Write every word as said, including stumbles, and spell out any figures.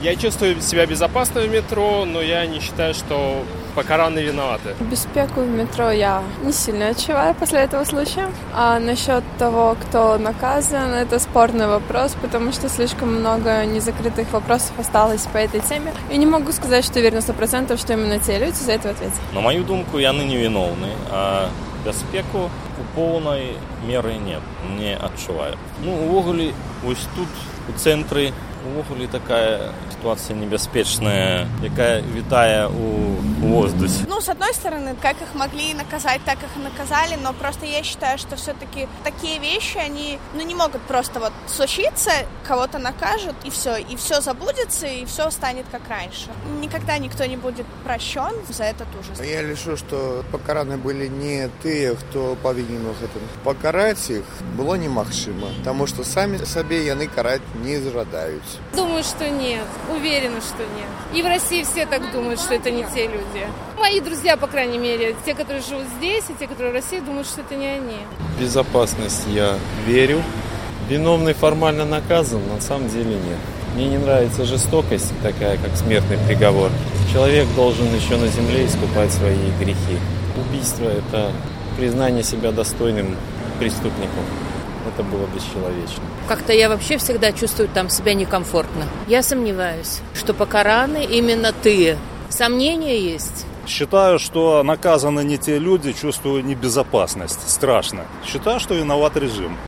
Я чувствую себя безопасно в метро, но я не считаю, что покаранные виноваты. Безопеку в метро я не сильно отчуваю после этого случая. А насчет того, кто наказан, это спорный вопрос, потому что слишком много незакрытых вопросов осталось по этой теме. И не могу сказать, что уверена сто процентов, что именно те люди за это ответят. На мою думку, яны невиновны, а безпеку у повної міри нет, не адчуваю. Ну, увогуле, ось тут, у центрі, увогуле такая ситуация небяспечная, якая витая у воздухе. Ну, с одной стороны, как их могли наказать, так их и наказали, но просто я считаю, что все-таки такие вещи, они, ну, не могут просто вот случиться, кого-то накажут, и все, и все забудется, и все станет как раньше. Никогда никто не будет прощен за этот ужас. Я лишу, что покараны были не те, кто повинен в этом. Покарать их было немагчыма, потому что сами себе яны карать не жадают. Думаю, что нет. Уверена, что нет. И в России все так думают, что это не те люди. Мои друзья, по крайней мере, те, которые живут здесь, и те, которые в России, думают, что это не они. В безопасность я верю. Виновный формально наказан, на самом деле нет. Мне не нравится жестокость такая, как смертный приговор. Человек должен еще на земле искупать свои грехи. Убийство – это признание себя достойным преступником. Это было бесчеловечно. Как-то я вообще всегда чувствую там себя некомфортно. Я сомневаюсь, что покараны именно ты. Сомнения есть. Считаю, что наказаны не те люди, чувствую небезопасность. Страшно. Считаю, что виноват режим.